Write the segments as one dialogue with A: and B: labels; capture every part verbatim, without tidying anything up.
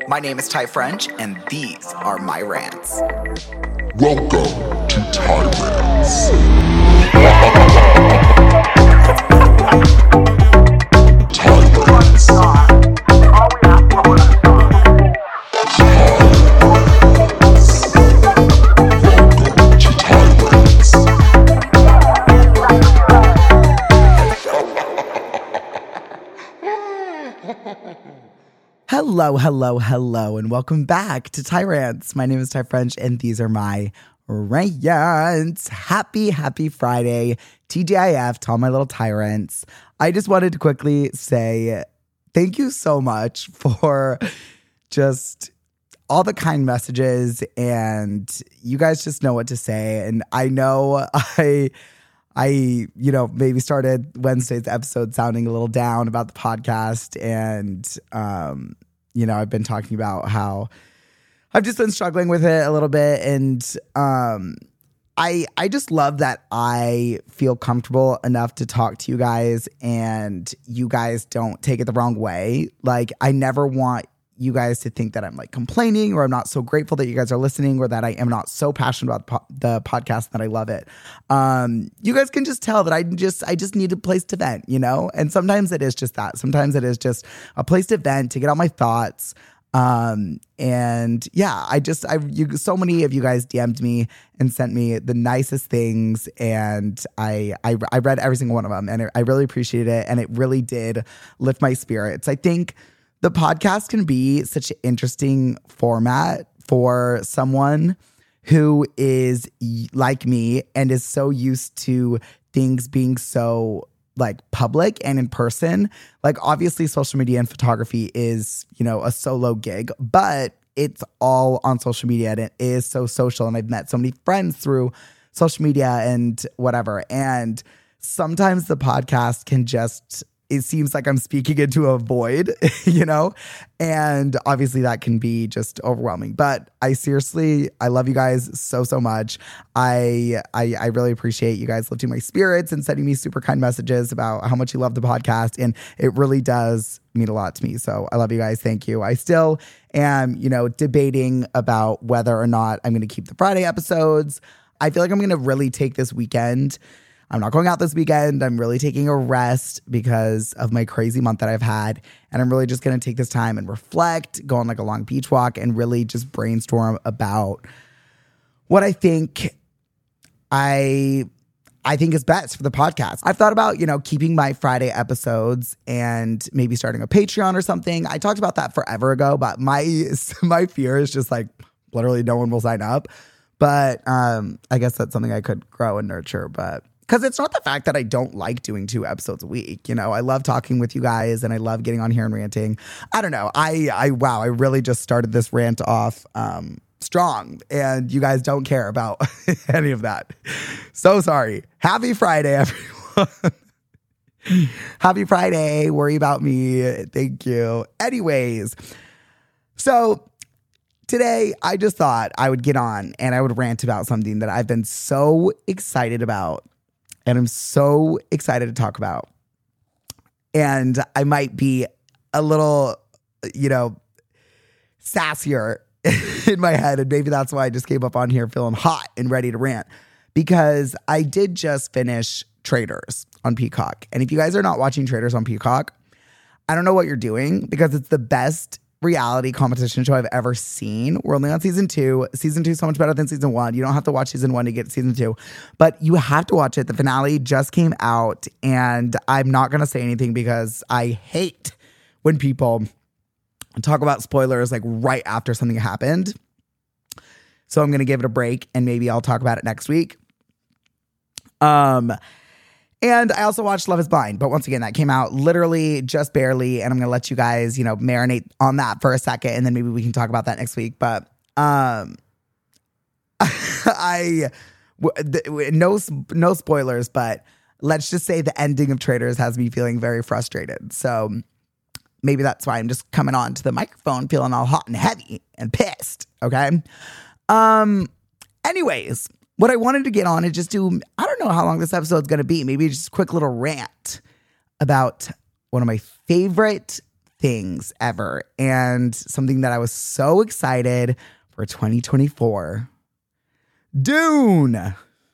A: My name is Ty French, and these are my rants.
B: Welcome to Ty Rants. Ty Rants.
A: Hello, hello, hello, and welcome back to Ty Rants. My name is Ty French, and these are my rants. Happy, happy Friday. T G I F to all my little tyrants. I just wanted to quickly say thank you so much for just all the kind messages, and you guys just know what to say. And I know I... I, you know, maybe started Wednesday's episode sounding a little down about the podcast. And, um, you know, I've been talking about how I've just been struggling with it a little bit. And um, I, I just love that I feel comfortable enough to talk to you guys and you guys don't take it the wrong way. Like, I never want you guys to think that I'm like complaining or I'm not so grateful that you guys are listening or that I am not so passionate about the, po- the podcast that I love it. Um, you guys can just tell that I just, I just need a place to vent, you know? And sometimes it is just that. Sometimes it is just a place to vent, to get all my thoughts. Um, and yeah, I just, I, you, so many of you guys D M'd me and sent me the nicest things. And I, I, I read every single one of them and it, I really appreciated it. And it really did lift my spirits. I think the podcast can be such an interesting format for someone who is like me and is so used to things being so like public and in person. Like, obviously social media and photography is, you know, a solo gig, but it's all on social media and it is so social. And I've met so many friends through social media and whatever. And sometimes the podcast can just, it seems like I'm speaking into a void, you know? And obviously that can be just overwhelming. But I seriously, I love you guys so, so much. I, I I really appreciate you guys lifting my spirits and sending me super kind messages about how much you love the podcast. And it really does mean a lot to me. So I love you guys. Thank you. I still am, you know, debating about whether or not I'm going to keep the Friday episodes. I feel like I'm going to really take this weekend. I'm not going out this weekend. I'm really taking a rest because of my crazy month that I've had. And I'm really just going to take this time and reflect, go on like a long beach walk and really just brainstorm about what I think I I think is best for the podcast. I've thought about, you know, keeping my Friday episodes and maybe starting a Patreon or something. I talked about that forever ago, but my my fear is just like literally no one will sign up. But um, I guess that's something I could grow and nurture. But because it's not the fact that I don't like doing two episodes a week. You know, I love talking with you guys and I love getting on here and ranting. I don't know. I, I wow, I really just started this rant off um, strong and you guys don't care about any of that. So sorry. Happy Friday, everyone. Happy Friday. Worry about me. Thank you. Anyways, so today, I just thought I would get on and I would rant about something that I've been so excited about and I'm so excited to talk about. And I might be a little, you know, sassier in my head. And maybe that's why I just came up on here feeling hot and ready to rant. Because I did just finish Traitors on Peacock. And if you guys are not watching Traitors on Peacock, I don't know what you're doing because it's the best reality competition show I've ever seen. We're only on season two. Season two is so much better than season one. You don't have to watch season one to get season two, but you have to watch it. The finale just came out and I'm not going to say anything because I hate when people talk about spoilers like right after something happened. So I'm going to give it a break and maybe I'll talk about it next week. Um, And I also watched Love is Blind. But once again, that came out literally just barely. And I'm going to let you guys, you know, marinate on that for a second. And then maybe we can talk about that next week. But um, I, no, no spoilers, but let's just say the ending of Traitors has me feeling very frustrated. So maybe that's why I'm just coming on to the microphone feeling all hot and heavy and pissed. Okay. Um, anyways. What I wanted to get on is just do, I don't know how long this episode's going to be. Maybe just a quick little rant about one of my favorite things ever. And something that I was so excited for twenty twenty-four. Dune.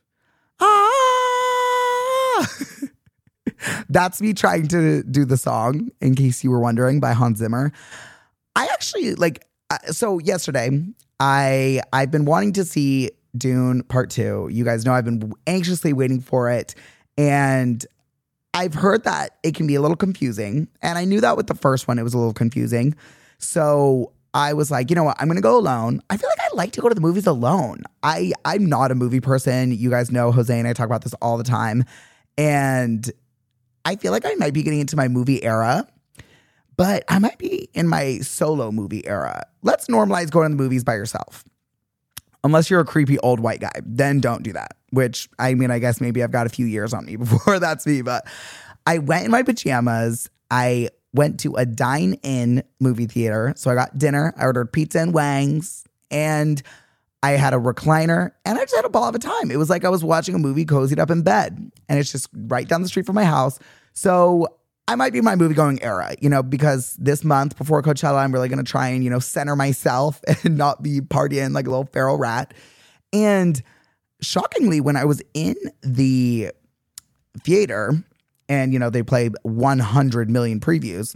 A: Ah! That's me trying to do the song, in case you were wondering, by Hans Zimmer. I actually, like, uh, so yesterday, I, I've been wanting to see Dune Part two. You guys know I've been anxiously waiting for it. And I've heard that it can be a little confusing. And I knew that with the first one, it was a little confusing. So I was like, you know what? I'm going to go alone. I feel like I like to go to the movies alone. I, I'm not a movie person. You guys know Jose and I talk about this all the time. And I feel like I might be getting into my movie era, but I might be in my solo movie era. Let's normalize going to the movies by yourself. Unless you're a creepy old white guy, then don't do that. Which, I mean, I guess maybe I've got a few years on me before that's me. But I went in my pajamas. I went to a dine-in movie theater. So I got dinner. I ordered pizza and wangs. And I had a recliner. And I just had a ball of a time. It was like I was watching a movie cozied up in bed. And it's just right down the street from my house. So I might be in my movie-going era, you know, because this month before Coachella, I'm really going to try and, you know, center myself and not be partying like a little feral rat. And shockingly, when I was in the theater and, you know, they played one hundred million previews,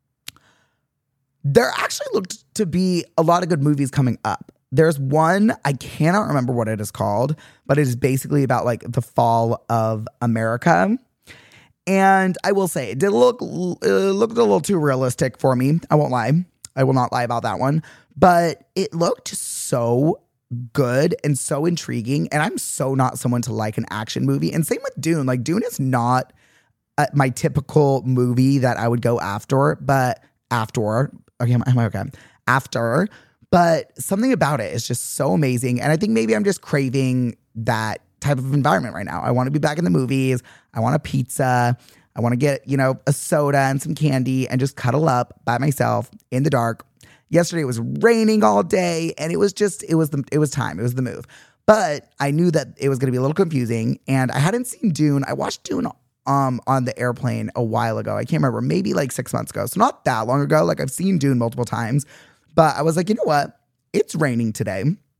A: there actually looked to be a lot of good movies coming up. There's one, I cannot remember what it is called, but it is basically about like the fall of America. And I will say, it did look, it looked a little too realistic for me. I won't lie. I will not lie about that one. But it looked so good and so intriguing. And I'm so not someone to like an action movie. And same with Dune. Like, Dune is not uh, my typical movie that I would go after, but after. Okay, am I okay? After. But something about it is just so amazing. And I think maybe I'm just craving that type of environment right now. I want to be back in the movies. I want a pizza. I want to get, you know, a soda and some candy and just cuddle up by myself in the dark. Yesterday it was raining all day and it was just, it was the, it was time. It was the move. But I knew that it was going to be a little confusing and I hadn't seen Dune. I watched Dune um, on the airplane a while ago. I can't remember, maybe like six months ago. So not that long ago. Like I've seen Dune multiple times, but I was like, you know what? It's raining today.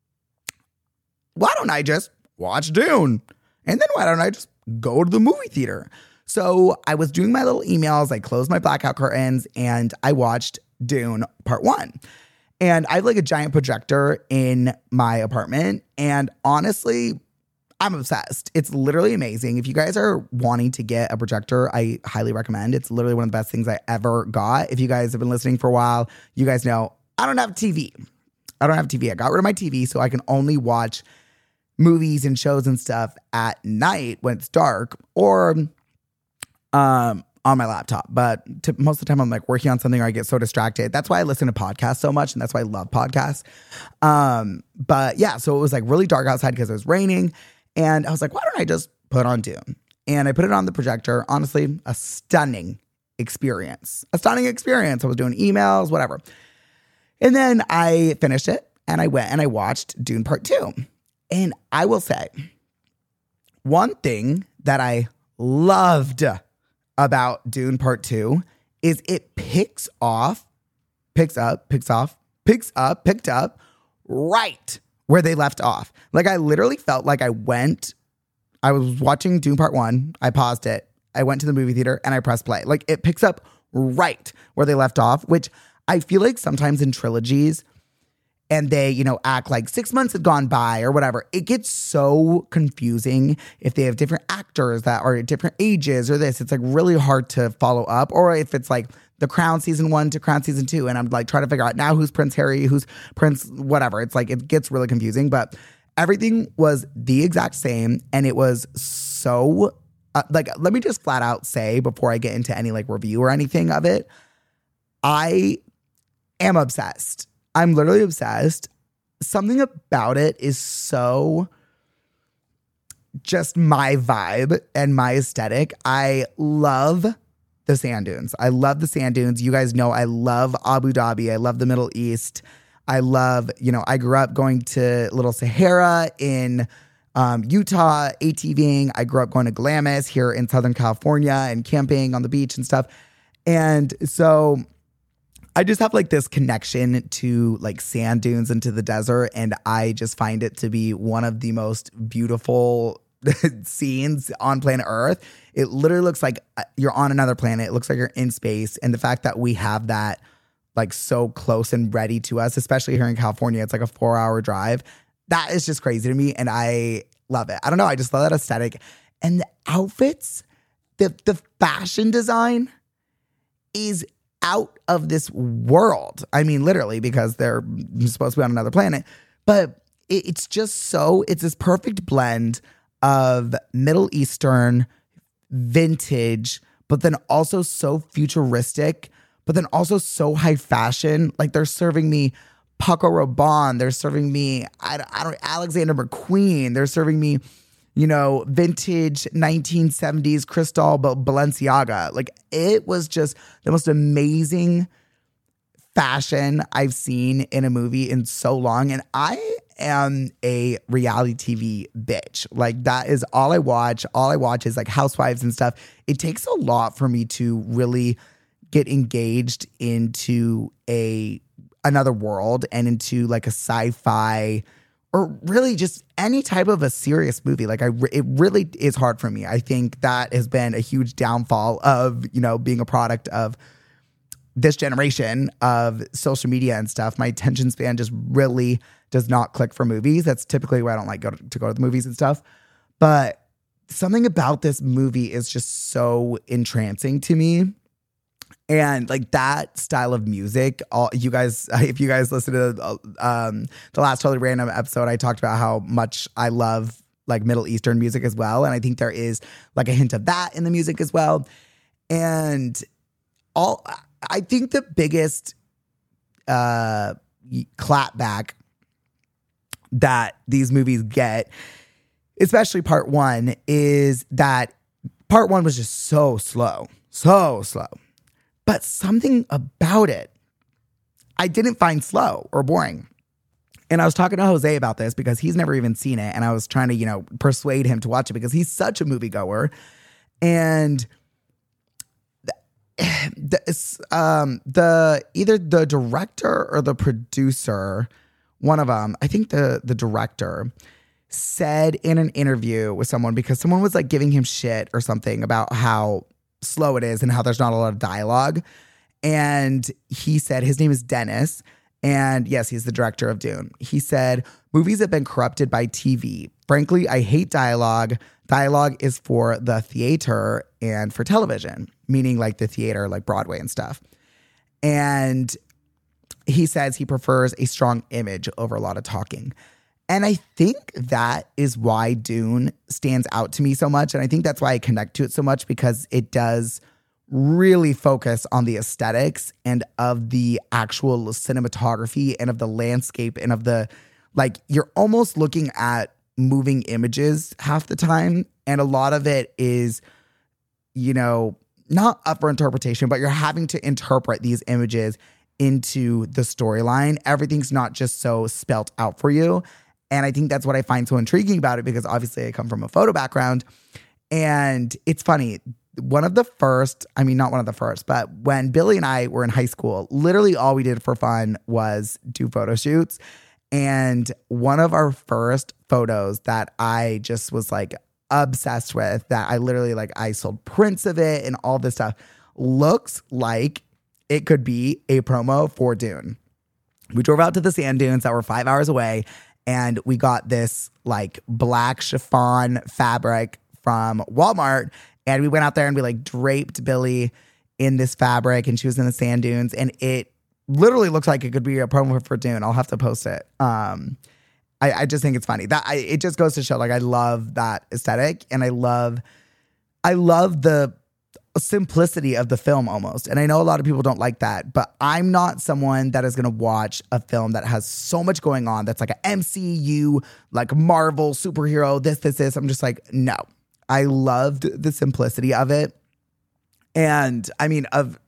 A: Why don't I just watch Dune? And then why don't I just go to the movie theater? So I was doing my little emails. I closed my blackout curtains and I watched Dune Part One. And I have like a giant projector in my apartment. And honestly, I'm obsessed. It's literally amazing. If you guys are wanting to get a projector, I highly recommend. It's literally one of the best things I ever got. If you guys have been listening for a while, you guys know I don't have T V. I don't have T V. I got rid of my T V so I can only watch movies and shows and stuff at night when it's dark or um, on my laptop. But to, most of the time I'm like working on something or I get so distracted. That's why I listen to podcasts so much and that's why I love podcasts. Um, but yeah, so it was like really dark outside because it was raining and I was like, why don't I just put on Dune? And I put it on the projector. Honestly, a stunning experience. A stunning experience. I was doing emails, whatever. And then I finished it and I went and I watched Dune Part Two. And I will say, one thing that I loved about Dune Part Two is it picks off, picks up, picks off, picks up, picked up right where they left off. Like I literally felt like I went, I was watching Dune Part One, I paused it, I went to the movie theater and I pressed play. Like it picks up right where they left off, which I feel like sometimes in trilogies, and they, you know, act like six months had gone by or whatever. It gets so confusing if they have different actors that are at different ages or this. It's like really hard to follow up. Or if it's like The Crown season one to Crown season two, and I'm like trying to figure out now who's Prince Harry, who's Prince whatever. It's like it gets really confusing. But everything was the exact same, and it was so uh, like let me just flat out say before I get into any like review or anything of it, I am obsessed. I'm literally obsessed. Something about it is so just my vibe and my aesthetic. I love the sand dunes. I love the sand dunes. You guys know I love Abu Dhabi. I love the Middle East. I love, you know, I grew up going to Little Sahara in um, Utah, ATVing. I grew up going to Glamis here in Southern California and camping on the beach and stuff. And so I just have like this connection to like sand dunes and to the desert. And I just find it to be one of the most beautiful scenes on planet Earth. It literally looks like you're on another planet. It looks like you're in space. And the fact that we have that like so close and ready to us, especially here in California, it's like a four hour drive. That is just crazy to me. And I love it. I don't know. I just love that aesthetic. And the outfits, the, the fashion design is out of this world. I mean, literally, because they're supposed to be on another planet. But it, it's just so, it's this perfect blend of Middle Eastern, vintage, but then also so futuristic, but then also so high fashion. Like they're serving me Paco Rabanne. They're serving me, I, I don't Alexander McQueen. They're serving me, you know, vintage nineteen seventies Cristal Balenciaga. Like it was just the most amazing fashion I've seen in a movie in so long. And I am a reality T V bitch. Like that is all I watch. All I watch is like Housewives and stuff. It takes a lot for me to really get engaged into a another world and into like a sci-fi or really just any type of a serious movie. Like I, it really is hard for me. I think that has been a huge downfall of, you know, being a product of this generation of social media and stuff. My attention span just really does not click for movies. That's typically where I don't like go to, to go to the movies and stuff. But something about this movie is just so entrancing to me. And like that style of music, all you guys, if you guys listen to um, the last Totally Random episode, I talked about how much I love like Middle Eastern music as well. And I think there is like a hint of that in the music as well. And all, I think the biggest uh, clapback that these movies get, especially part one, is that part one was just so slow, so slow. But something about it I didn't find slow or boring. And I was talking to Jose about this because he's never even seen it. And I was trying to, you know, persuade him to watch it because he's such a moviegoer. And the, the, um, the either the director or the producer, one of them, I think the the director, said in an interview with someone, because someone was like giving him shit or something about how slow it is and how there's not a lot of dialogue. And he said, his name is Dennis. And yes, he's the director of Dune. He said, movies have been corrupted by T V. Frankly, I hate dialogue. Dialogue is for the theater and for television, meaning like the theater, like Broadway and stuff. And he says he prefers a strong image over a lot of talking. And I think that is why Dune stands out to me so much. And I think that's why I connect to it so much, because it does really focus on the aesthetics and of the actual cinematography and of the landscape and of the, like, you're almost looking at moving images half the time. And a lot of it is, you know, not up for interpretation, but you're having to interpret these images into the storyline. Everything's not just so spelt out for you. And I think that's what I find so intriguing about it, because obviously I come from a photo background. And it's funny, one of the first, I mean, not one of the first, but when Billy and I were in high school, literally all we did for fun was do photo shoots. And one of our first photos that I just was like obsessed with, that I literally like, I sold prints of it and all this stuff, looks like it could be a promo for Dune. We drove out to the sand dunes that were five hours away. And we got this like black chiffon fabric from Walmart. And we went out there and we like draped Billy in this fabric, and she was in the sand dunes. And it literally looks like it could be a promo for Dune. I'll have to post it. Um, I, I just think it's funny. That I, it just goes to show, like, I love that aesthetic. And I love, I love the simplicity of the film almost. And I know a lot of people don't like that, but I'm not someone that is going to watch a film that has so much going on that's like an M C U, like Marvel superhero, this, this, this. I'm just like, no. I loved the simplicity of it. And I mean, of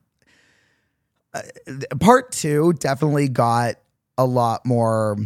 A: uh, part two definitely got a lot more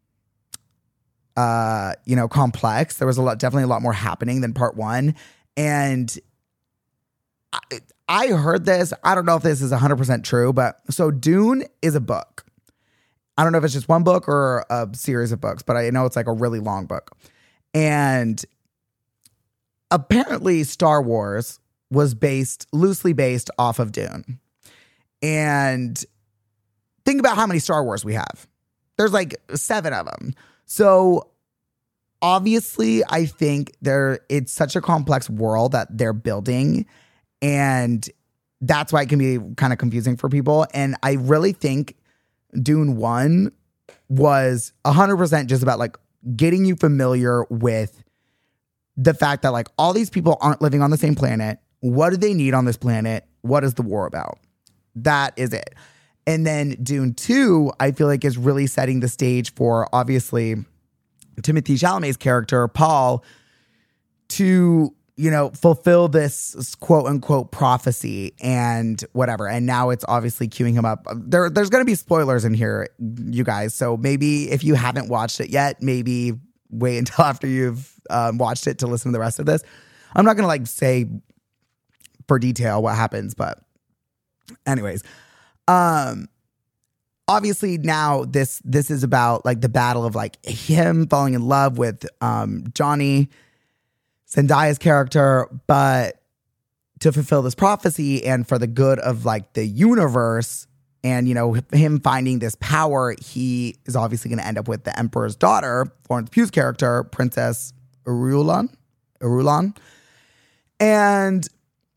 A: uh, you know, complex. There was a lot, definitely a lot more happening than part one. And I, I heard this. I don't know if this is one hundred percent true, but so Dune is a book. I don't know if it's just one book or a series of books, but I know it's like a really long book. And apparently Star Wars was based, loosely based off of Dune. And think about how many Star Wars we have. There's like seven of them. So obviously, I think there it's such a complex world that they're building. And that's why it can be kind of confusing for people. And I really think Dune one was one hundred percent just about like getting you familiar with the fact that like all these people aren't living on the same planet. What do they need on this planet? What is the war about? That is it. And then Dune two, I feel like is really setting the stage for obviously Timothée Chalamet's character, Paul, to, you know, fulfill this quote unquote prophecy and whatever. And now it's obviously queuing him up. There, there's going to be spoilers in here, you guys. So maybe if you haven't watched it yet, maybe wait until after you've um, watched it to listen to the rest of this. I'm not going to like say for detail what happens, but anyways, um, obviously now this, this is about like the battle of like him falling in love with um, Johnny, Zendaya's character, but to fulfill this prophecy and for the good of like the universe and, you know, him finding this power, he is obviously going to end up with the Emperor's daughter, Florence Pugh's character, Princess Irulan, Irulan. And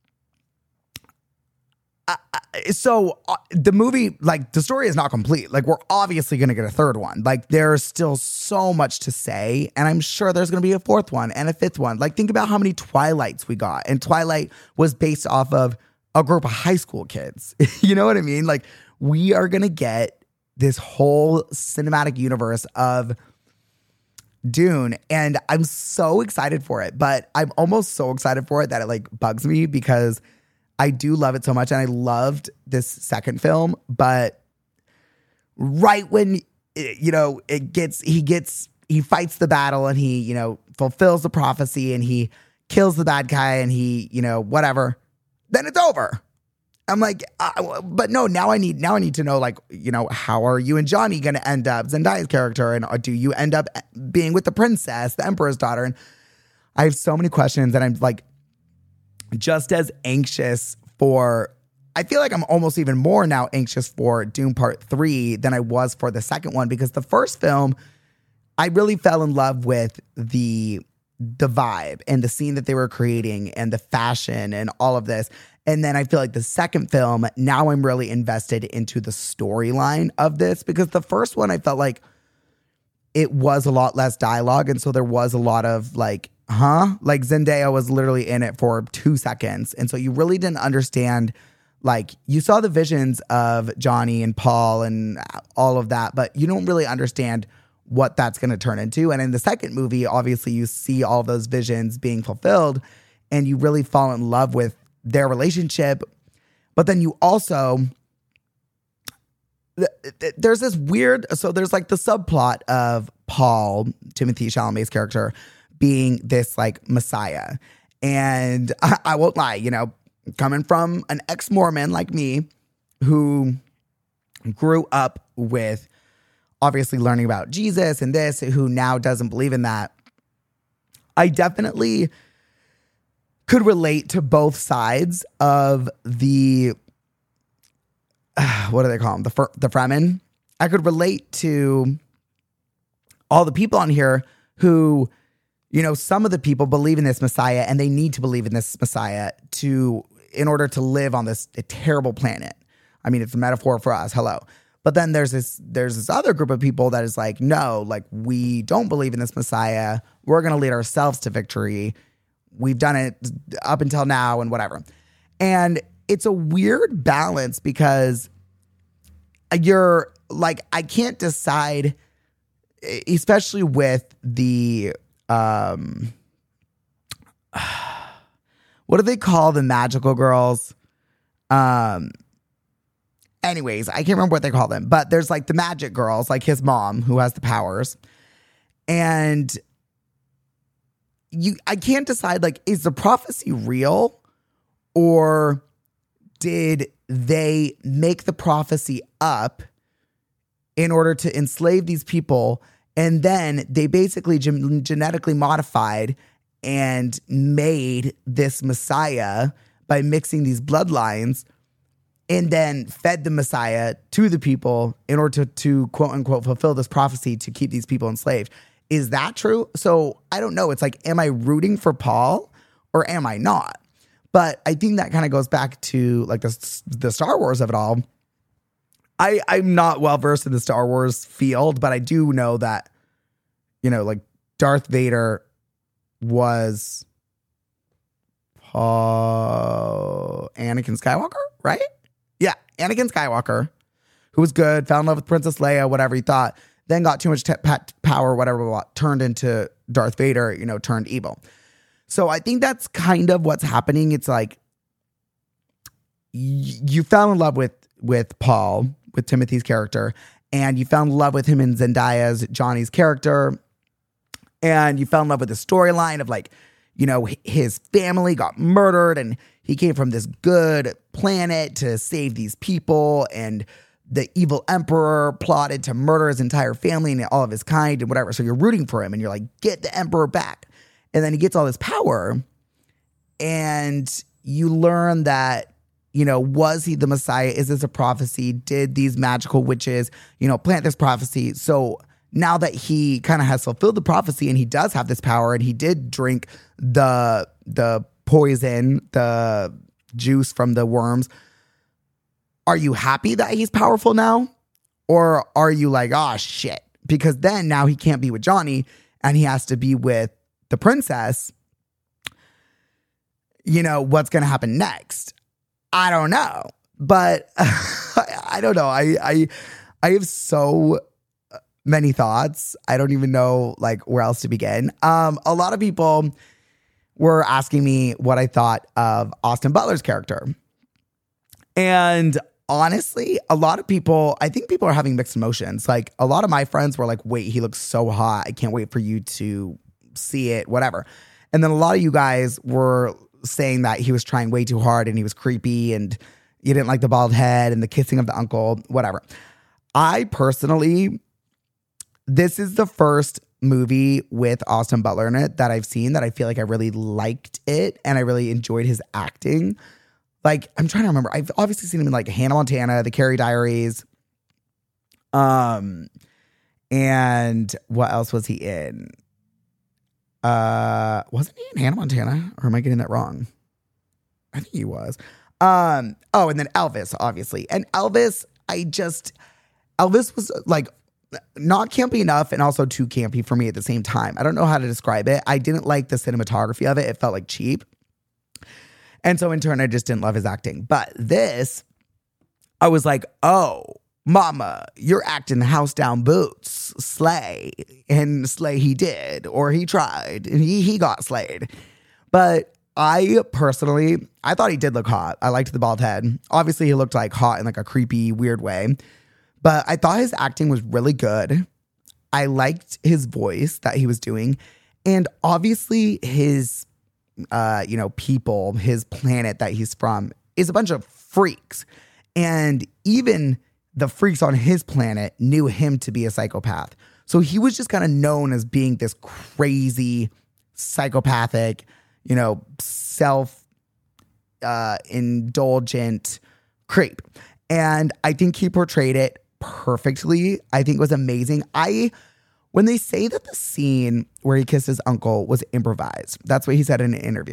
A: I, I, so uh, the movie, like the story is not complete. Like we're obviously going to get a third one. Like there's still so much to say. And I'm sure there's going to be a fourth one and a fifth one. Like think about how many Twilights we got. And Twilight was based off of a group of high school kids. You know what I mean? Like we are going to get this whole cinematic universe of Dune. And I'm so excited for it. But I'm almost so excited for it that it like bugs me because I do love it so much, and I loved this second film, but right when, you know, it gets, he gets, he fights the battle and he, you know, fulfills the prophecy and he kills the bad guy and he, you know, whatever, then it's over. I'm like, uh, but no, now I need, now I need to know, like, you know, how are you and Johnny going to end up, Zendaya's character, and do you end up being with the princess, the Emperor's daughter? And I have so many questions, and I'm like, just as anxious for, I feel like I'm almost even more now anxious for Dune Part three than I was for the second one, because the first film, I really fell in love with the the vibe and the scene that they were creating and the fashion and all of this. And then I feel like the second film, now I'm really invested into the storyline of this, because the first one I felt like it was a lot less dialogue. And so there was a lot of like, huh? Like Zendaya was literally in it for two seconds. And so you really didn't understand, like you saw the visions of Johnny and Paul and all of that, but you don't really understand what that's going to turn into. And in the second movie, obviously you see all those visions being fulfilled and you really fall in love with their relationship. But then you also, there's this weird, so there's like the subplot of Paul, Timothée Chalamet's character, being this like messiah. And I, I won't lie, you know, coming from an ex-Mormon like me who grew up with obviously learning about Jesus and this, who now doesn't believe in that, I definitely could relate to both sides of the, uh, what do they call them? The, fr- the Fremen. I could relate to all the people on here who, you know, some of the people believe in this Messiah and they need to believe in this Messiah to, in order to live on this terrible planet. I mean, it's a metaphor for us. Hello. But then there's this, there's this other group of people that is like, no, like we don't believe in this Messiah. We're going to lead ourselves to victory. We've done it up until now and whatever. And it's a weird balance because you're like, I can't decide, especially with the, um, what do they call the magical girls? Um, anyways, I can't remember what they call them, but there's like the magic girls, like his mom who has the powers. And you, I can't decide, like, is the prophecy real or did they make the prophecy up in order to enslave these people? And then they basically gen- genetically modified and made this Messiah by mixing these bloodlines, and then fed the Messiah to the people in order to, to quote unquote fulfill this prophecy to keep these people enslaved. Is that true? So I don't know. It's like, am I rooting for Paul or am I not? But I think that kind of goes back to like the, the Star Wars of it all. I, I'm not well versed in the Star Wars field, but I do know that, you know, like Darth Vader was uh, Anakin Skywalker, right? Yeah, Anakin Skywalker, who was good, fell in love with Princess Leia, whatever he thought, then got too much te- power, whatever, blah, blah, blah, turned into Darth Vader, you know, turned evil. So I think that's kind of what's happening. It's like y- you fell in love with with Paul, with Timothy's character, and you fell in love with him in Zendaya's, Johnny's character, and you fell in love with the storyline of like, you know, his family got murdered and he came from this good planet to save these people, and the evil emperor plotted to murder his entire family and all of his kind and whatever. So you're rooting for him and you're like, get the emperor back. And then he gets all this power and you learn that, you know, was he the Messiah? Is this a prophecy? Did these magical witches, you know, plant this prophecy? So now that he kind of has fulfilled the prophecy and he does have this power and he did drink the the poison, the juice from the worms, are you happy that he's powerful now? Or are you like, oh shit, because then now he can't be with Johnny and he has to be with the princess? You know, what's going to happen next? I don't know. But I, I don't know. I, I, I have so many thoughts. I don't even know like where else to begin. Um, a lot of people were asking me what I thought of Austin Butler's character. And honestly, a lot of people, I think people are having mixed emotions. Like a lot of my friends were like, wait, he looks so hot. I can't wait for you to see it, whatever. And then a lot of you guys were saying that he was trying way too hard and he was creepy and you didn't like the bald head and the kissing of the uncle, whatever. I personally, this is the first movie with Austin Butler in it that I've seen that I feel like I really liked it and I really enjoyed his acting. Like, I'm trying to remember. I've obviously seen him in like Hannah Montana, The Carrie Diaries. Um, and what else was he in? Uh, wasn't he in Hannah Montana? Or am I getting that wrong? I think he was. Um, oh, and then Elvis, obviously. And Elvis, I just, Elvis was like not campy enough and also too campy for me at the same time. I don't know how to describe it. I didn't like the cinematography of it. It felt like cheap. And so in turn, I just didn't love his acting. But this, I was like, oh, mama, you're acting house down boots, slay. And slay he did, or he tried, and he, he got slayed. But I personally, I thought he did look hot. I liked the bald head. Obviously, he looked like hot in like a creepy, weird way. But I thought his acting was really good. I liked his voice that he was doing. And obviously his, uh, you know, people, his planet that he's from is a bunch of freaks. And even the freaks on his planet knew him to be a psychopath. So he was just kind of known as being this crazy, psychopathic, you know, self uh, indulgent creep. And I think he portrayed it perfectly. I think it was amazing. I, when they say that the scene where he kissed his uncle was improvised, that's what he said in an interview.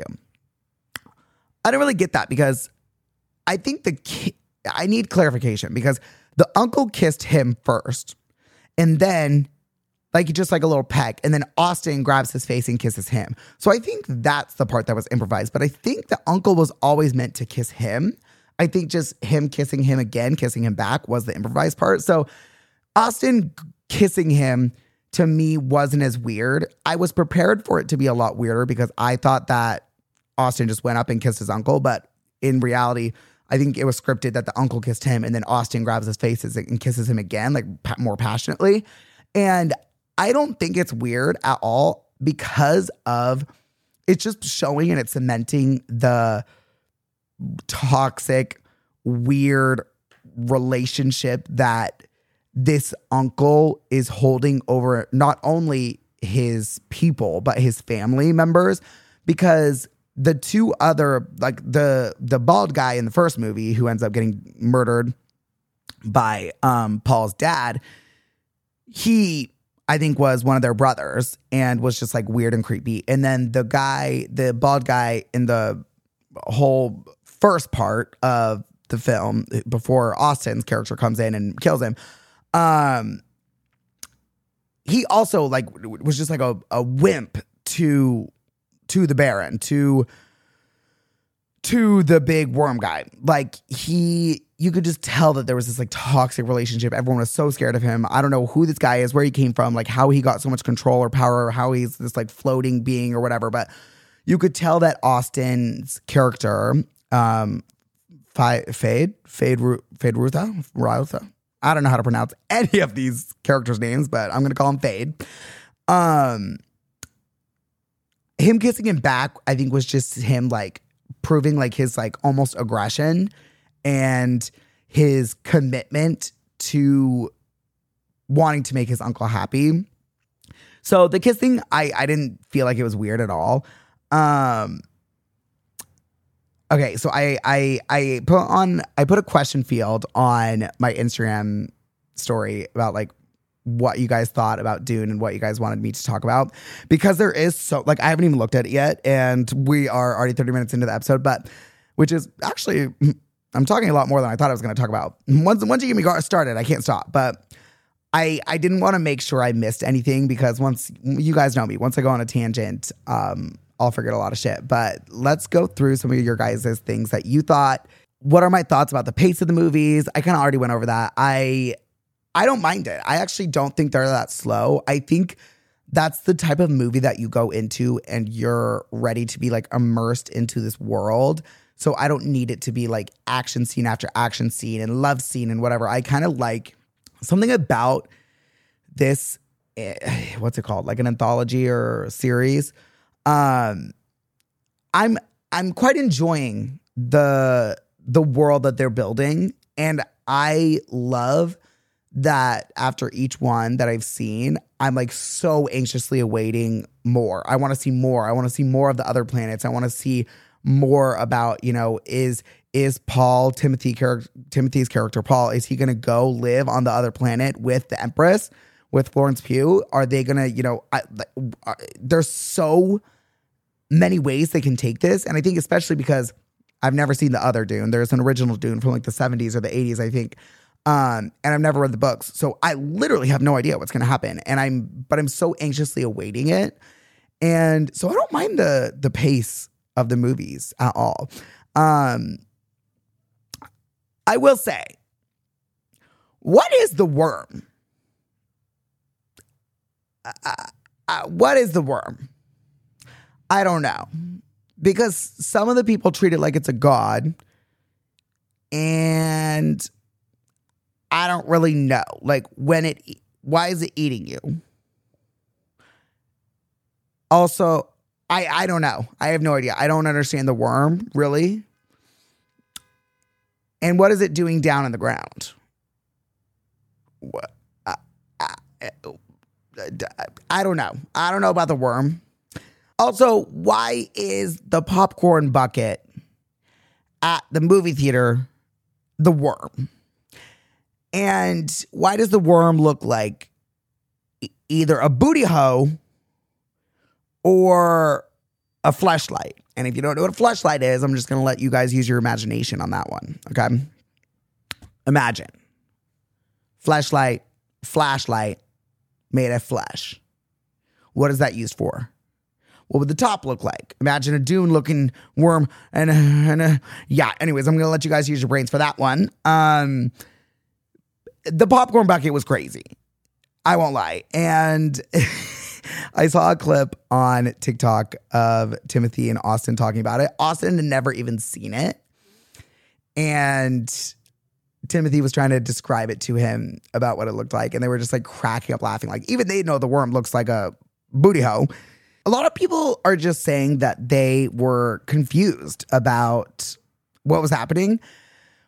A: I don't really get that because I think the, ki- I need clarification because the uncle kissed him first and then like just like a little peck, and then Austin grabs his face and kisses him. So I think that's the part that was improvised, but I think the uncle was always meant to kiss him. I think just him kissing him again, kissing him back was the improvised part. So Austin kissing him to me wasn't as weird. I was prepared for it to be a lot weirder because I thought that Austin just went up and kissed his uncle. But in reality, I think it was scripted that the uncle kissed him and then Austin grabs his face and kisses him again, like more passionately. And I don't think it's weird at all because of it's just showing and it's cementing the toxic weird relationship that this uncle is holding over not only his people, but his family members, because the two other, like the the bald guy in the first movie who ends up getting murdered by um, Paul's dad, he, I think, was one of their brothers and was just like weird and creepy. And then the guy, the bald guy in the whole first part of the film, before Austin's character comes in and kills him, um, he also like was just like a, a wimp to to the Baron, to to the big worm guy. Like he, you could just tell that there was this like toxic relationship. Everyone was so scared of him. I don't know who this guy is, where he came from, like how he got so much control or power, or how he's this like floating being or whatever. But you could tell that Austin's character, um, Fade, Fade, Fade, Fade Rutha, Rutha. I don't know how to pronounce any of these characters' names, but I'm going to call him Fade. Um, him kissing him back, I think, was just him like proving like his like almost aggression and his commitment to wanting to make his uncle happy. So the kissing, I, I didn't feel like it was weird at all. Um, okay, so I, I I put on I put a question field on my Instagram story about like what you guys thought about Dune and what you guys wanted me to talk about, because there is so like I haven't even looked at it yet, and we are already thirty minutes into the episode, but which is actually I'm talking a lot more than I thought I was going to talk about. Once once you get me started, I can't stop. But I I didn't want to make sure I missed anything, because once you guys know me, once I go on a tangent, um, I'll forget a lot of shit. But let's go through some of your guys' things that you thought. What are my thoughts about the pace of the movies? I kind of already went over that. I I don't mind it. I actually don't think they're that slow. I think that's the type of movie that you go into and you're ready to be like immersed into this world. So I don't need it to be like action scene after action scene and love scene and whatever. I kind of like something about this, eh, what's it called? Like an anthology or series. Um, I'm I'm quite enjoying the the world that they're building, and I love that after each one that I've seen, I'm like so anxiously awaiting more. I want to see more. I want to see more of the other planets. I want to see more about, you know, is is Paul Timothy char- Timothy's character Paul, is he going to go live on the other planet with the Empress, with Florence Pugh? Are they going to, you know, I, I, there's so many ways they can take this, and I think especially because I've never seen the other Dune. There's an original Dune from like the seventies or the eighties, I think. Um, and I've never read the books. So I literally have no idea what's going to happen. And I'm, but I'm so anxiously awaiting it. And so I don't mind the, the pace of the movies at all. Um, I will say, what is the worm? Uh, uh, what is the worm? I don't know. Because some of the people treat it like it's a god. And I don't really know. Like, when it, why is it eating you? Also, I, I don't know. I have no idea. I don't understand the worm, really. And what is it doing down in the ground? What? I, I, I don't know. I don't know about the worm. Also, why is the popcorn bucket at the movie theater the worm? And why does the worm look like either a booty hole or a fleshlight? And if you don't know what a fleshlight is, I'm just going to let you guys use your imagination on that one. Okay? Imagine. Fleshlight, flashlight made of flesh. What is that used for? What would the top look like? Imagine a Dune-looking worm. And, and uh, yeah, anyways, I'm going to let you guys use your brains for that one. Um... The popcorn bucket was crazy. I won't lie. And I saw a clip on TikTok of Timothy and Austin talking about it. Austin had never even seen it. And Timothy was trying to describe it to him about what it looked like. And they were just like cracking up laughing. Like, even they know the worm looks like a booty hole. A lot of people are just saying that they were confused about what was happening.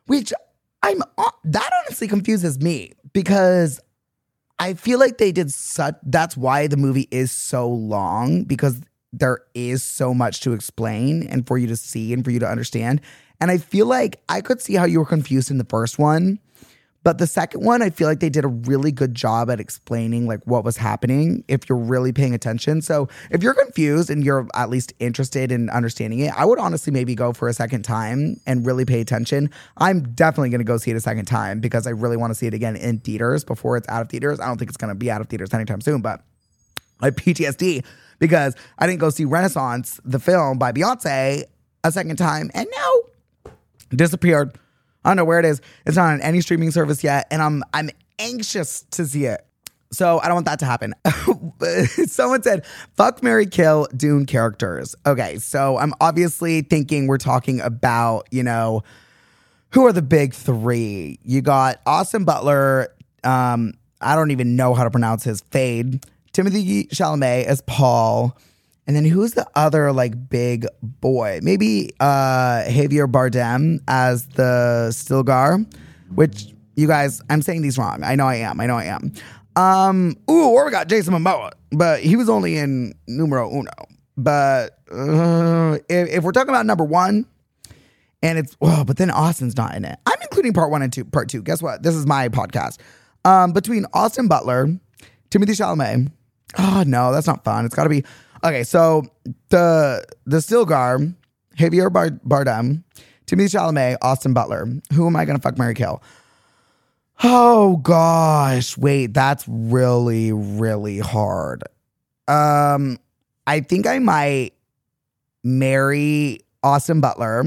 A: which I'm that honestly confuses me because I feel like they did such. That's why the movie is so long, because there is so much to explain and for you to see and for you to understand. And I feel like I could see how you were confused in the first one. But the second one, I feel like they did a really good job at explaining like what was happening if you're really paying attention. So if you're confused and you're at least interested in understanding it, I would honestly maybe go for a second time and really pay attention. I'm definitely going to go see it a second time because I really want to see it again in theaters before it's out of theaters. I don't think it's going to be out of theaters anytime soon, but I have P T S D because I didn't go see Renaissance, the film by Beyonce, a second time, and now disappeared. I don't know where it is. It's not on any streaming service yet, and I'm I'm anxious to see it. So I don't want that to happen. Someone said, fuck, marry, kill Dune characters. Okay, so I'm obviously thinking we're talking about, you know, who are the big three? You got Austin Butler. Um, I don't even know how to pronounce his fade. Timothy Chalamet as Paul. And then who's the other like big boy? Maybe uh, Javier Bardem as the Stilgar, which you guys, I'm saying these wrong. I know I am. I know I am. Um, ooh, or we got Jason Momoa, but he was only in numero uno. But uh, if, if we're talking about number one, and it's, oh, but then Austin's not in it. I'm including part one and two, part two. Guess what? This is my podcast. Um, between Austin Butler, Timothy Chalamet. Oh, no, that's not fun. It's got to be. Okay, so the the Stilgar, Javier Bard- Bardem, Timothy Chalamet, Austin Butler. Who am I gonna fuck, marry, kill? Oh gosh, wait, that's really really hard. Um, I think I might marry Austin Butler.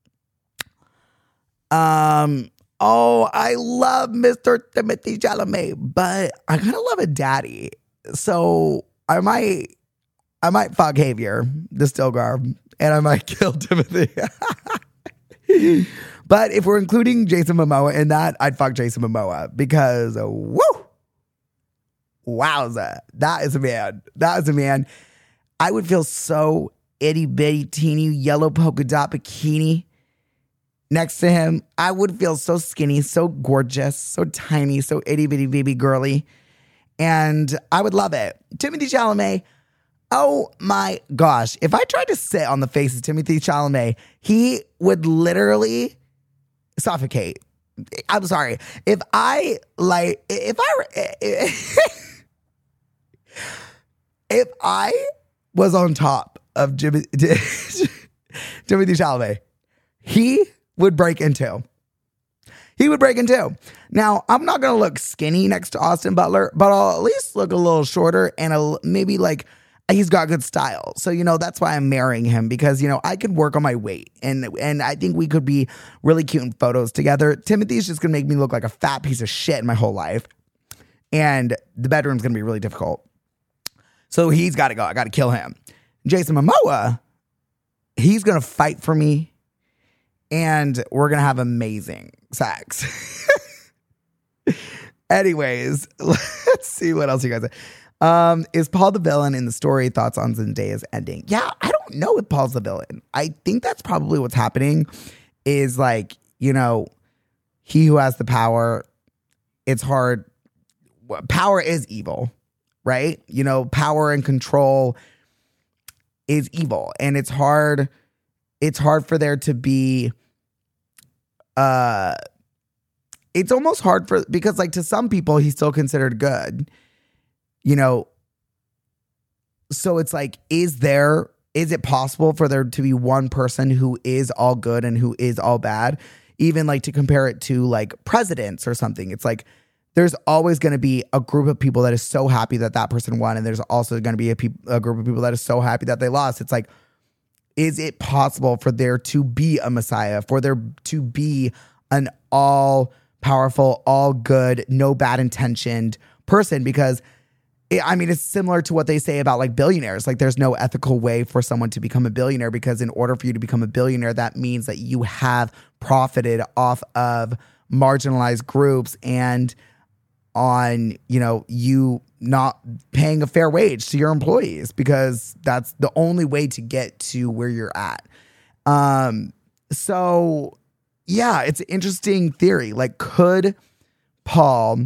A: Um, oh, I love Mister Timothy Chalamet, but I kind of love a daddy, so I might. I might fuck Javier, the Stilgar, and I might kill Timothy. But if we're including Jason Momoa in that, I'd fuck Jason Momoa because, uh, woo! Wowza. That is a man. That is a man. I would feel so itty bitty teeny yellow polka dot bikini next to him. I would feel so skinny, so gorgeous, so tiny, so itty bitty baby girly. And I would love it. Timothy Chalamet. Oh my gosh. If I tried to sit on the face of Timothy Chalamet, he would literally suffocate. I'm sorry. If I like, if I were, if I was on top of Jimmy, Timothy Chalamet, he would break in two. He would break in two. Now, I'm not going to look skinny next to Austin Butler, but I'll at least look a little shorter and a, maybe like, he's got good style. So, you know, that's why I'm marrying him because, you know, I could work on my weight and and I think we could be really cute in photos together. Timothy's just going to make me look like a fat piece of shit my whole life. And the bedroom's going to be really difficult. So he's got to go. I got to kill him. Jason Momoa, he's going to fight for me and we're going to have amazing sex. Anyways, let's see what else you guys say. Um, is Paul the villain in the story? Thoughts on Zendaya's ending? Yeah, I don't know if Paul's the villain. I think that's probably what's happening is like, you know, he who has the power, it's hard. Power is evil, right? You know, power and control is evil. And it's hard, it's hard for there to be, uh, it's almost hard for, because like to some people, he's still considered good. You know, so it's like, is there, is it possible for there to be one person who is all good and who is all bad? Even like to compare it to like presidents or something. It's like, there's always going to be a group of people that is so happy that that person won. And there's also going to be a, pe- a group of people that is so happy that they lost. It's like, is it possible for there to be a Messiah, for there to be an all powerful, all good, no bad intentioned person? Because I mean, it's similar to what they say about like billionaires. Like there's no ethical way for someone to become a billionaire because in order for you to become a billionaire, that means that you have profited off of marginalized groups and on, you know, you not paying a fair wage to your employees because that's the only way to get to where you're at. Um, so yeah, it's an interesting theory. Like, could Paul,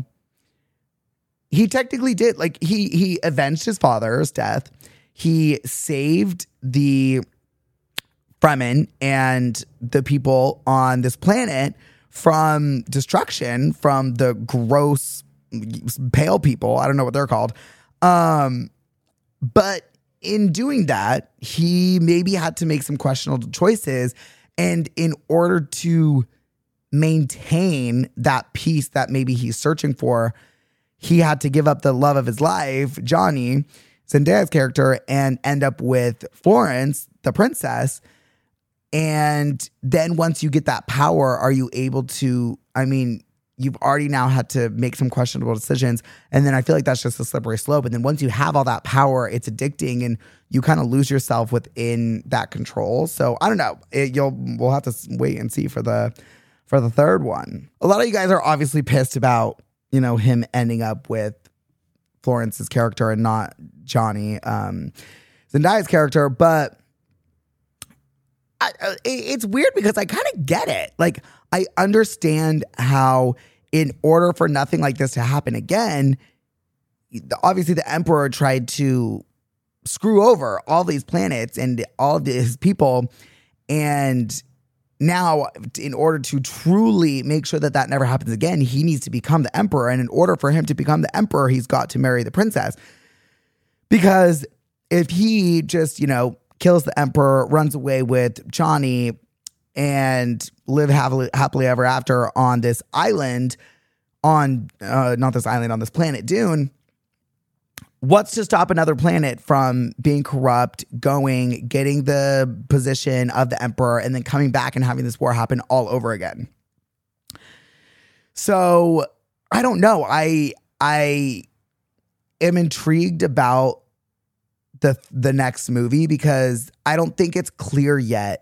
A: he technically did, like, he he avenged his father's death. He saved the Fremen and the people on this planet from destruction, from the gross pale people. I don't know what they're called. Um, but in doing that, he maybe had to make some questionable choices. And in order to maintain that peace that maybe he's searching for, he had to give up the love of his life, Johnny, Zendaya's character, and end up with Florence, the princess. And then once you get that power, are you able to, I mean, you've already now had to make some questionable decisions. And then I feel like that's just a slippery slope. And then once you have all that power, it's addicting and you kind of lose yourself within that control. So I don't know. It, you'll we'll have to wait and see for the for the third one. A lot of you guys are obviously pissed about, you know, him ending up with Florence's character and not Johnny, um, Zendaya's character. But I, it, it's weird because I kind of get it. Like, I understand how in order for nothing like this to happen again, obviously the Emperor tried to screw over all these planets and all of his people. And now, in order to truly make sure that that never happens again, he needs to become the Emperor. And in order for him to become the Emperor, he's got to marry the princess. Because if he just, you know, kills the Emperor, runs away with Johnny, and live happily, happily ever after on this island, on, uh, not this island, on this planet Dune, what's to stop another planet from being corrupt, going, getting the position of the Emperor, and then coming back and having this war happen all over again? So, I don't know. I, I am intrigued about the, the next movie because I don't think it's clear yet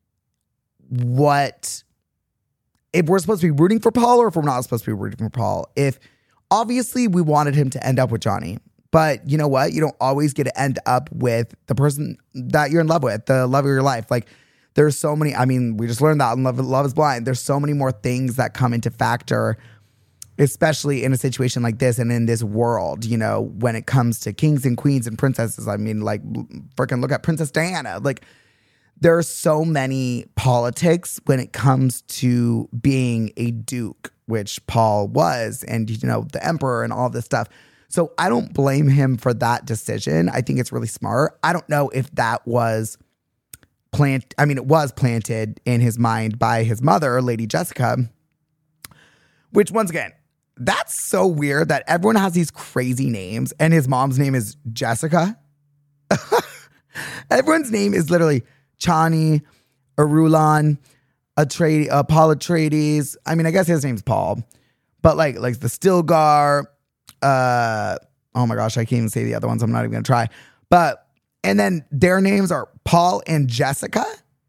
A: what, if we're supposed to be rooting for Paul or if we're not supposed to be rooting for Paul. If obviously we wanted him to end up with Johnny, but you know what? You don't always get to end up with the person that you're in love with, the love of your life. Like, there's so many, I mean, we just learned that in Love, Love is Blind. There's so many more things that come into factor, especially in a situation like this and in this world, you know, when it comes to kings and queens and princesses. I mean, like, freaking look at Princess Diana. Like, there are so many politics when it comes to being a duke, which Paul was, and, you know, the Emperor and all this stuff. So I don't blame him for that decision. I think it's really smart. I don't know if that was plant. I mean, it was planted in his mind by his mother, Lady Jessica, which, once again, that's so weird that everyone has these crazy names and his mom's name is Jessica. Everyone's name is literally Chani, Arulan, Atreides, uh, Paul Atreides. I mean, I guess his name's Paul, but like, like the Stilgar. Uh, oh my gosh, I can't even say the other ones. I'm not even gonna try. But and then their names are Paul and Jessica.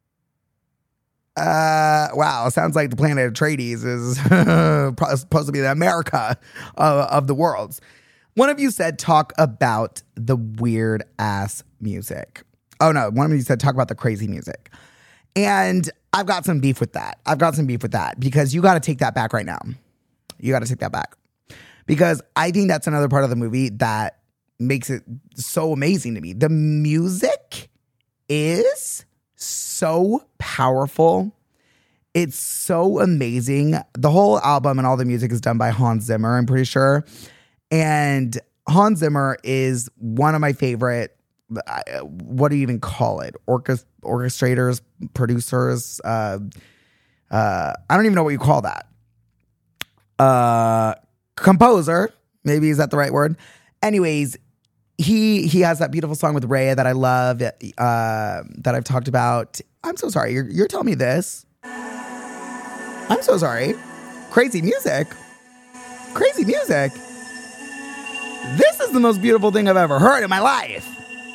A: Uh, wow, sounds like the planet Atreides is supposed to be the America of, of the worlds. One of you said talk about the weird ass music. Oh no, one of you said talk about the crazy music. And I've got some beef with that. I've got some beef with that because you got to take that back right now. You got to take that back. Because I think that's another part of the movie that makes it so amazing to me. The music is so powerful. It's so amazing. The whole album and all the music is done by Hans Zimmer, I'm pretty sure. And Hans Zimmer is one of my favorite, what do you even call it? Orchest- orchestrators, producers. Uh, uh, I don't even know what you call that. Uh, composer, maybe is that the right word? Anyways, he he has that beautiful song with Raya that I love, uh, that I've talked about. I'm so sorry. You're, you're telling me this. I'm so sorry. Crazy music. Crazy music. This is the most beautiful thing I've ever heard in my life.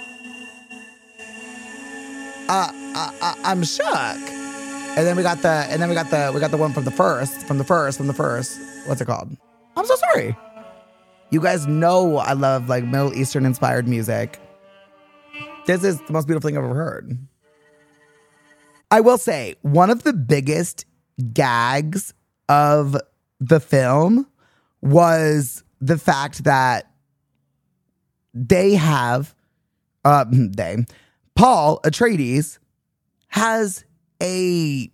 A: Uh, uh, uh, I'm shook. And then we got the, and then we got the, we got the one from the first, from the first, from the first. What's it called? I'm so sorry. You guys know I love like Middle Eastern inspired music. This is the most beautiful thing I've ever heard. I will say one of the biggest gags of the film was the fact that they have, uh, they, Paul Atreides has a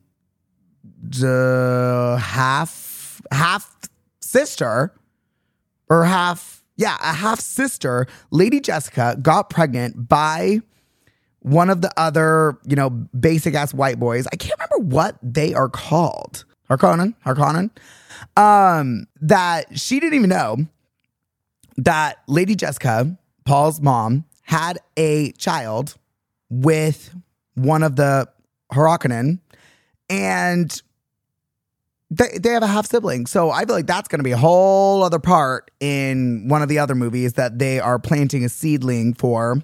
A: uh, half, half sister or half, yeah, a half sister. Lady Jessica got pregnant by one of the other, you know, basic ass white boys. I can't remember what they are called. Harkonnen, Harkonnen. Um, that she didn't even know that Lady Jessica, Paul's mom, had a child with one of the Harkonnen, and they, they have a half sibling. So I feel like that's going to be a whole other part in one of the other movies that they are planting a seedling for.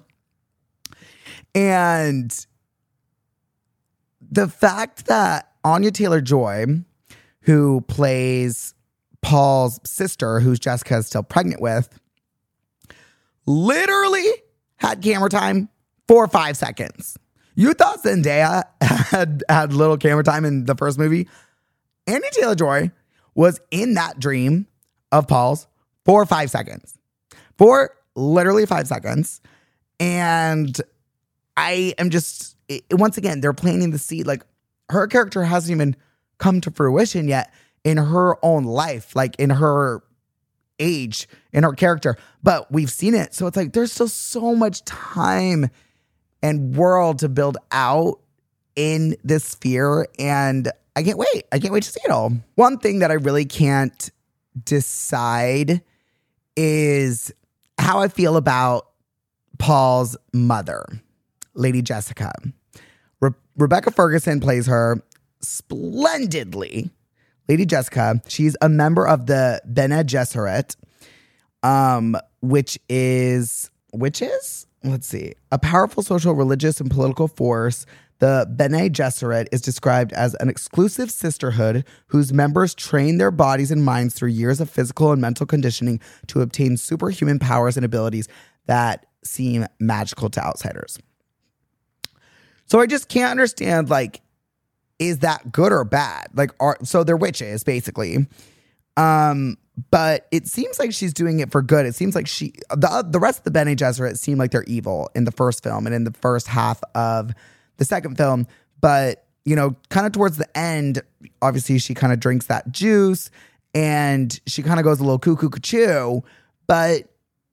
A: And the fact that Anya Taylor-Joy, who plays Paul's sister, who's Jessica still pregnant with, literally had camera time for five seconds. You thought Zendaya had, had little camera time in the first movie? Anya Taylor-Joy was in that dream of Paul's for five seconds. For literally five seconds. And I am just, it, once again, they're planting the seed. Like, her character hasn't even come to fruition yet in her own life, like in her age, in her character. But we've seen it. So it's like, there's still so much time and world to build out in this sphere. And I can't wait. I can't wait to see it all. One thing that I really can't decide is how I feel about Paul's mother, Lady Jessica. Re- Rebecca Ferguson plays her splendidly. Lady Jessica, she's a member of the Bene Gesserit, um, which is, which is, let's see, a powerful social, religious, and political force. The Bene Gesserit is described as an exclusive sisterhood whose members train their bodies and minds through years of physical and mental conditioning to obtain superhuman powers and abilities that seem magical to outsiders. So I just can't understand, like, is that good or bad? Like, are, so they're witches, basically. Um, but it seems like she's doing it for good. It seems like she, the, the rest of the Bene Gesserit seem like they're evil in the first film and in the first half of the second film. But, you know, kind of towards the end, obviously she kind of drinks that juice and she kind of goes a little cuckoo cuckoo. But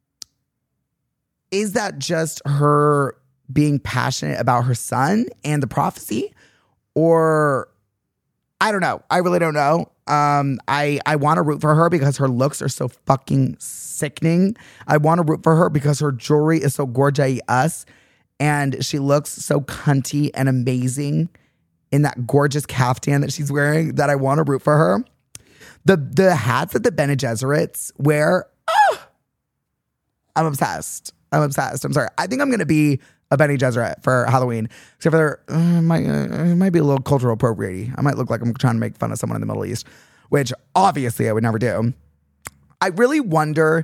A: is that just her being passionate about her son and the prophecy? Or I don't know. I really don't know. Um, I, I want to root for her because her looks are so fucking sickening. I want to root for her because her jewelry is so gorgeous and she looks so cunty and amazing in that gorgeous caftan that she's wearing that I want to root for her. The the hats that the Bene Gesserits wear, oh, I'm obsessed. I'm obsessed. I'm sorry. I think I'm going to be a Bene Gesserit for Halloween. Except for uh, it, might, uh, it might be a little cultural appropriating. I might look like I'm trying to make fun of someone in the Middle East, which obviously I would never do. I really wonder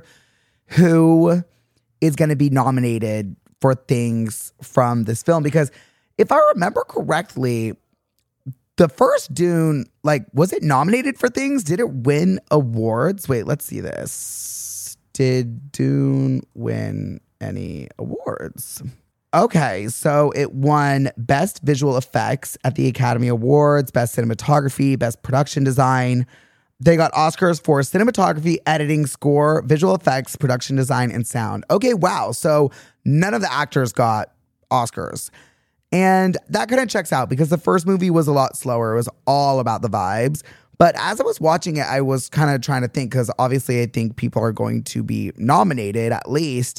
A: who is going to be nominated for things from this film. Because if I remember correctly, the first Dune, like, was it nominated for things? Did it win awards? Wait, let's see this. Did Dune win any awards? Okay, so it won Best Visual Effects at the Academy Awards, Best Cinematography, Best Production Design. They got Oscars for cinematography, editing, score, visual effects, production design, and sound. Okay, wow. So none of the actors got Oscars. And that kind of checks out because the first movie was a lot slower. It was all about the vibes. But as I was watching it, I was kind of trying to think, because obviously I think people are going to be nominated at least.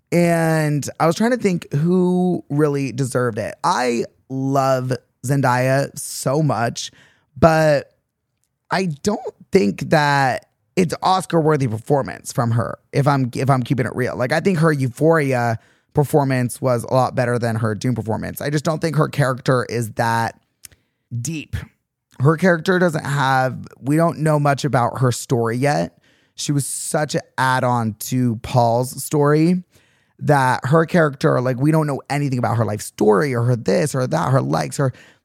A: And I was trying to think who really deserved it. I love Zendaya so much, but I don't think that it's Oscar-worthy performance from her, if I'm if I'm keeping it real. Like, I think her Euphoria performance was a lot better than her Dune performance. I just don't think her character is that deep. Her character doesn't have, we don't know much about her story yet. She was such an add-on to Paul's story that her character, like, we don't know anything about her life story or her this or that, her likes, her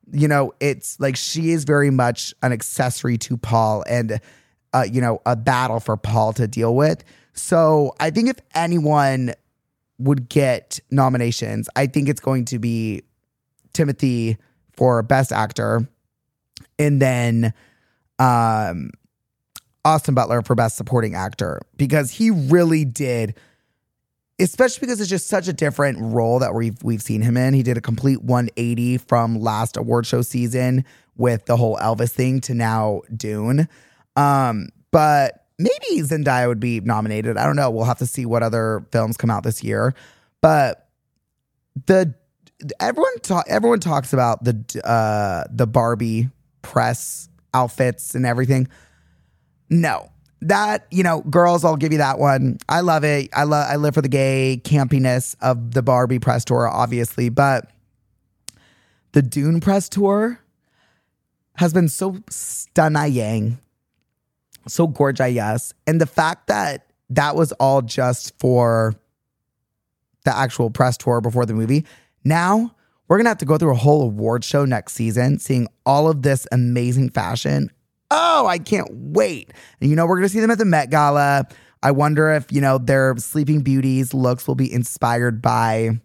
A: you know, it's like she is very much an accessory to Paul and, uh, you know, a battle for Paul to deal with. So I think if anyone would get nominations, I think it's going to be Timothy for Best Actor, and then um, Austin Butler for Best Supporting Actor, because he really did, especially because it's just such a different role that we've, we've seen him in. He did a complete one eighty from last award show season with the whole Elvis thing to now Dune. Um, but maybe Zendaya would be nominated. I don't know. We'll have to see what other films come out this year. But the everyone talk, everyone talks about the uh, the Barbie press outfits and everything. No. That, you know, girls, I'll give you that one. I love it. I love I live for the gay campiness of the Barbie press tour, obviously. But the Dune press tour has been so stunning, so gorgeous. And the fact that that was all just for the actual press tour before the movie. Now we're going to have to go through a whole award show next season, seeing all of this amazing fashion. Oh, I can't wait. And you know, we're going to see them at the Met Gala. I wonder if, you know, their Sleeping Beauties looks will be inspired by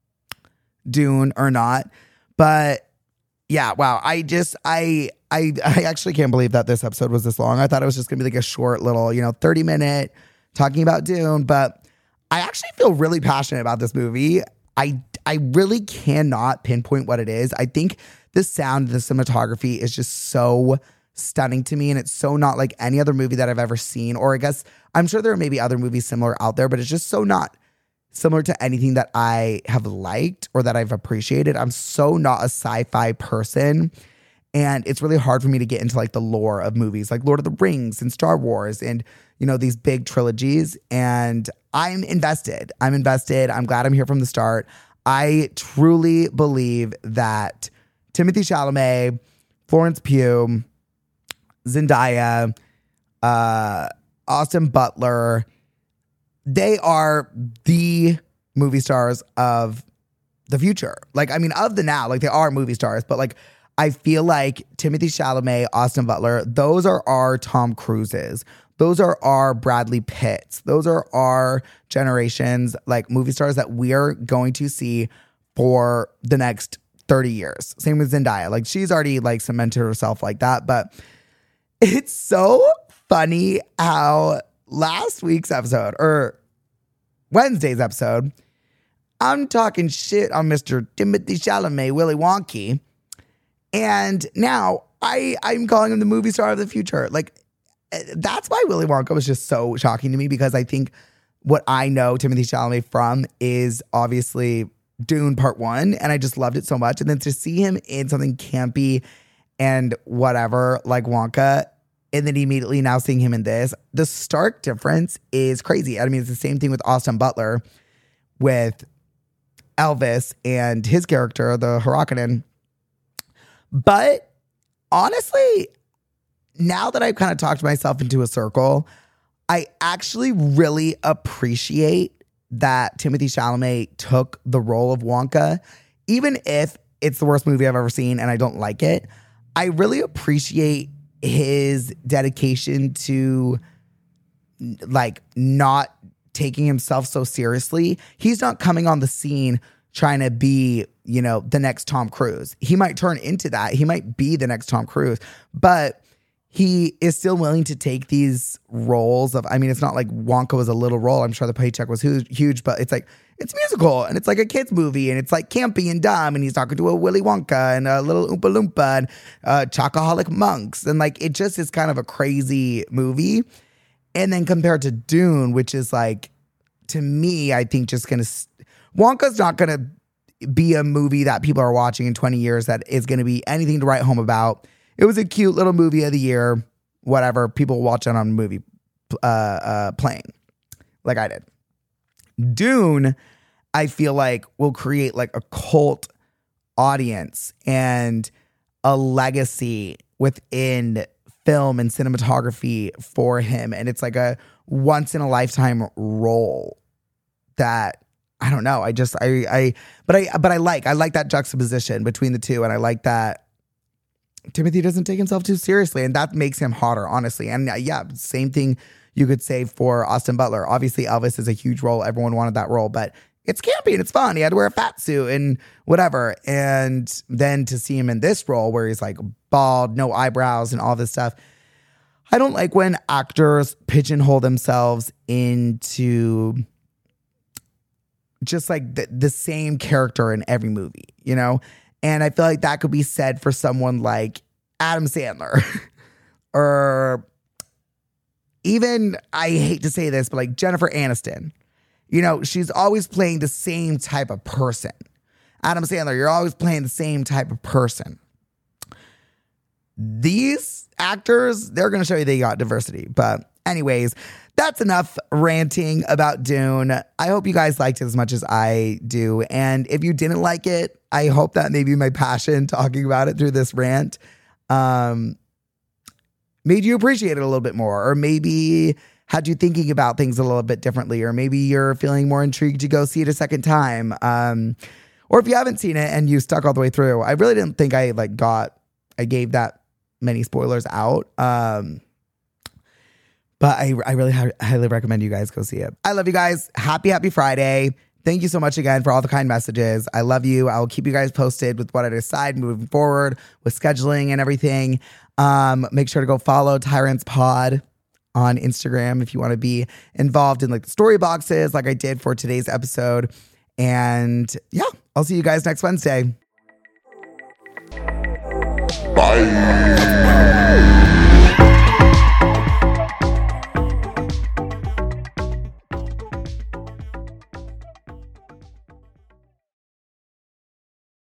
A: Dune or not. But yeah, wow. I just, I, I, I actually can't believe that this episode was this long. I thought it was just going to be like a short little, you know, thirty minute talking about Dune. But I actually feel really passionate about this movie. I, I really cannot pinpoint what it is. I think the sound, the cinematography is just so stunning to me, and it's so not like any other movie that I've ever seen. Or I guess I'm sure there are maybe other movies similar out there, but it's just so not similar to anything that I have liked or that I've appreciated. I'm so not a sci-fi person, and it's really hard for me to get into like the lore of movies like Lord of the Rings and Star Wars and, you know, these big trilogies. And I'm invested. I'm invested. I'm glad I'm here from the start. I truly believe that Timothée Chalamet, Florence Pugh, Zendaya, uh, Austin Butler, they are the movie stars of the future. Like, I mean, of the now, like they are movie stars, but like, I feel like Timothée Chalamet, Austin Butler, those are our Tom Cruises. Those are our Bradley Pitts. Those are our generations, like movie stars that we're going to see for the next thirty years. Same with Zendaya. Like, she's already like cemented herself like that, but it's so funny how last week's episode, or Wednesday's episode, I'm talking shit on Mister Timothée Chalamet, Willy Wonka, and now I, I'm calling him the movie star of the future. Like, that's why Willy Wonka was just so shocking to me, because I think what I know Timothée Chalamet from is obviously Dune Part One, and I just loved it so much. And then to see him in something campy and whatever, like Wonka, and then immediately now seeing him in this, the stark difference is crazy. I mean, it's the same thing with Austin Butler, with Elvis and his character, the Harkonnen. But honestly, now that I've kind of talked myself into a circle, I actually really appreciate that Timothée Chalamet took the role of Wonka, even if it's the worst movie I've ever seen and I don't like it. I really appreciate his dedication to like not taking himself so seriously. He's not coming on the scene trying to be, you know, the next Tom Cruise. He might turn into that. He might be the next Tom Cruise, but he is still willing to take these roles of, I mean, it's not like Wonka was a little role. I'm sure the paycheck was huge, huge, but it's like, it's musical and it's like a kid's movie and it's like campy and dumb. And he's talking to a Willy Wonka and a little Oompa Loompa and uh, chocoholic monks. And like, it just is kind of a crazy movie. And then compared to Dune, which is like, to me, I think just going to, Wonka's not going to be a movie that people are watching in twenty years that is going to be anything to write home about. It was a cute little movie of the year, whatever. People watch it on movie uh, uh, playing, like I did. Dune, I feel like, will create like a cult audience and a legacy within film and cinematography for him. And it's like a once in a lifetime role that, I don't know. I just, I, I, but I, but I like, I like that juxtaposition between the two. And I like that Timothy doesn't take himself too seriously, and that makes him hotter, honestly. And uh, yeah, same thing you could say for Austin Butler. Obviously, Elvis is a huge role. Everyone wanted that role, but it's campy and it's fun. He had to wear a fat suit and whatever. And then to see him in this role where he's like bald, no eyebrows and all this stuff. I don't like when actors pigeonhole themselves into just like the, the same character in every movie, you know? And I feel like that could be said for someone like Adam Sandler or even, I hate to say this, but like Jennifer Aniston. You know, she's always playing the same type of person. Adam Sandler, you're always playing the same type of person. These actors, they're going to show you they got diversity. But anyways, that's enough ranting about Dune. I hope you guys liked it as much as I do. And if you didn't like it, I hope that maybe my passion talking about it through this rant um, made you appreciate it a little bit more. Or maybe had you thinking about things a little bit differently. Or maybe you're feeling more intrigued to go see it a second time. Um, or if you haven't seen it and you stuck all the way through, I really didn't think I like got, I gave that many spoilers out. Um, but I, I really hi- highly recommend you guys go see it. I love you guys. Happy, happy Friday. Thank you so much again for all the kind messages. I love you. I will keep you guys posted with what I decide moving forward with scheduling and everything. Um, make sure to go follow Tyrants Pod on Instagram if you want to be involved in like the story boxes like I did for today's episode. And yeah, I'll see you guys next Wednesday.
B: Bye.